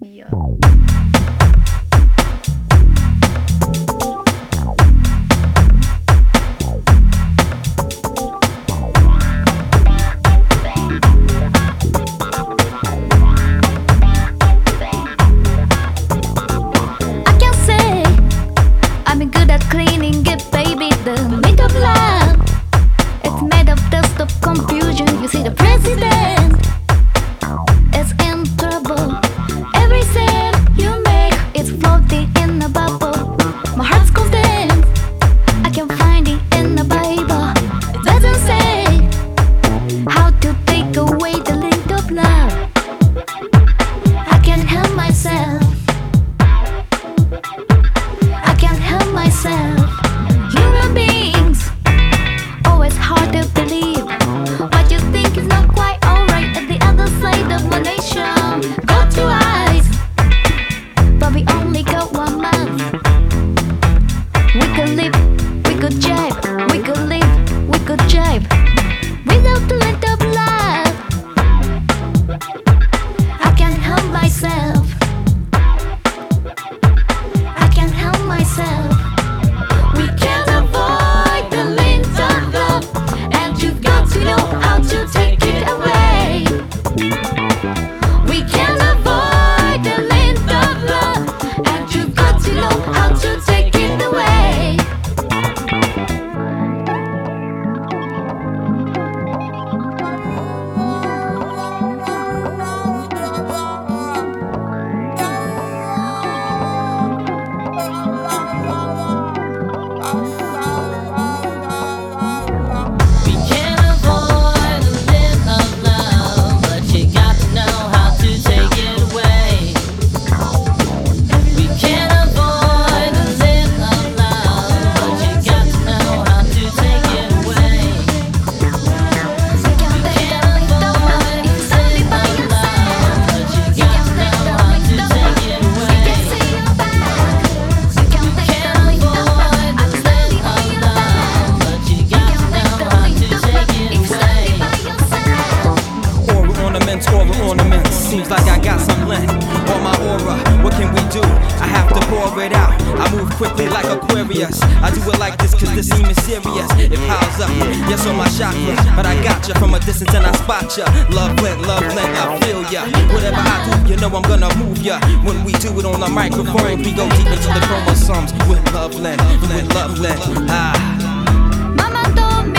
mío. I can say I'm good at cleaning it, baby. The meat of love, it's made of dust of confusion. You see, the president is in trouble. Every cent you make is floating in a bubble. My heart's content, I can find it in the Bible. It doesn't say how to take away the link of love. I can't help myself. I can't help myself. Human beings, always hard to believe. What you think is not quite alright at the other side of my nation. Got two eyes, but we only got one mouth. We could live, we could jive. We could live, we could jive. Without the length of love, I can't help myself. I can't help myself. We can't avoid the length of love, and you've got to know how to take it away. We can't avoid the length of love, and you've got to know how to take it away. We can't avoid the length of love, but you got to know how to take it away. We can't avoid the length of love, but you got to know how to take it away. We can't take the length of love if it's only by your side. But you got to know how to take it We away. can see your back. We can't take the length of love. I'm standing by your back. But you got to know how to take it away. Aura ornaments, seems like I got some lint on my aura. What can we do? I have to pour it out. I move quickly like Aquarius. I do it like this cause this seem serious. It piles up, yes on my chakra. But I got ya from a distance and I spot ya. Love lent, I feel ya. Whatever I do, you know I'm gonna move ya. When we do it on the microphone, we go deep into the chromosomes with love lent, Ah. Mama told me